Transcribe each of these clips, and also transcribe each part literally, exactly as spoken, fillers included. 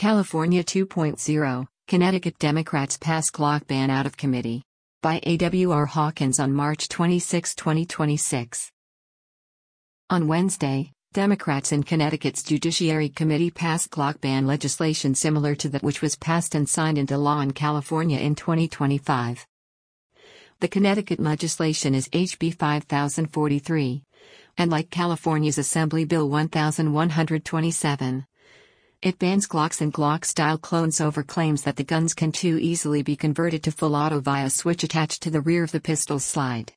California two point oh, Connecticut Democrats pass Glock ban out of committee. By A W R Hawkins on March twenty-sixth, twenty twenty-six. On Wednesday, Democrats in Connecticut's Judiciary Committee passed Glock ban legislation similar to that which was passed and signed into law in California in twenty twenty-five. The Connecticut legislation is H B five thousand forty-three, and like California's Assembly Bill one thousand one hundred twenty-seven, it bans Glocks and Glock-style clones over claims that the guns can too easily be converted to full auto via a switch attached to the rear of the pistol's slide.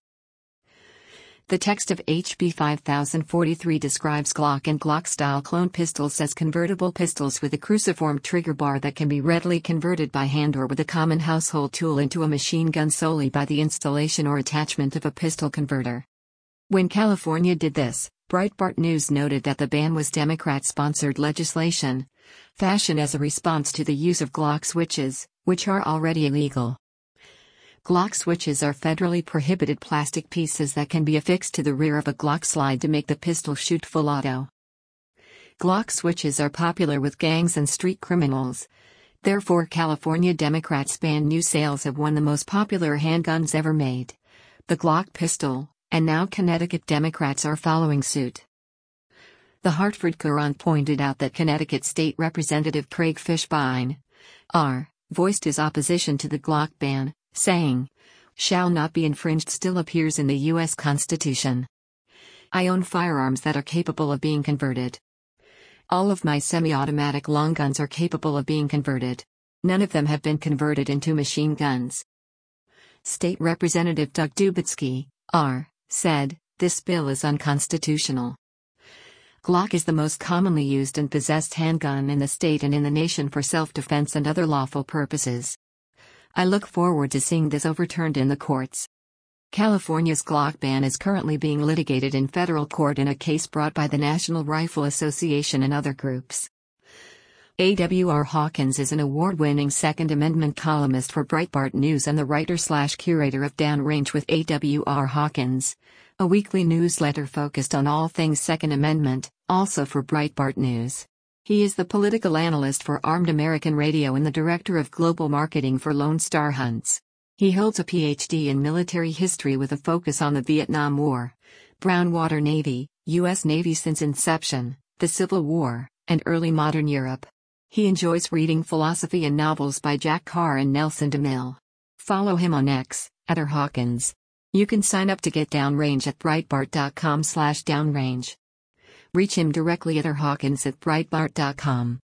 The text of H B five thousand forty-three describes Glock and Glock-style clone pistols as convertible pistols with a cruciform trigger bar that can be readily converted by hand or with a common household tool into a machine gun solely by the installation or attachment of a pistol converter. When California did this, Breitbart News noted that the ban was Democrat-sponsored legislation, fashioned as a response to the use of Glock switches, which are already illegal. Glock switches are federally prohibited plastic pieces that can be affixed to the rear of a Glock slide to make the pistol shoot full auto. Glock switches are popular with gangs and street criminals. Therefore, California Democrats banned new sales of one of the most popular handguns ever made, the Glock pistol, and now Connecticut Democrats are following suit. The Hartford Courant pointed out that Connecticut State Representative Craig Fishbein, R., voiced his opposition to the Glock ban, saying, "Shall not be infringed still appears in the U S Constitution. I own firearms that are capable of being converted. All of my semi-automatic long guns are capable of being converted. None of them have been converted into machine guns." State Representative Doug Dubitsky, R., said, "This bill is unconstitutional. Glock is the most commonly used and possessed handgun in the state and in the nation for self-defense and other lawful purposes. I look forward to seeing this overturned in the courts." California's Glock ban is currently being litigated in federal court in a case brought by the National Rifle Association and other groups. A W R Hawkins is an award-winning Second Amendment columnist for Breitbart News and the writer-slash-curator of Downrange with A W R Hawkins, a weekly newsletter focused on all things Second Amendment, also for Breitbart News. He is the political analyst for Armed American Radio and the director of global marketing for Lone Star Hunts. He holds a P H D in military history with a focus on the Vietnam War, Brown Water Navy, U S Navy since inception, the Civil War, and early modern Europe. He enjoys reading philosophy and novels by Jack Carr and Nelson DeMille. Follow him on X, at R Hawkins. You can sign up to get Downrange at breitbart dot com slash downrange. Reach him directly at R Hawkins at breitbart dot com.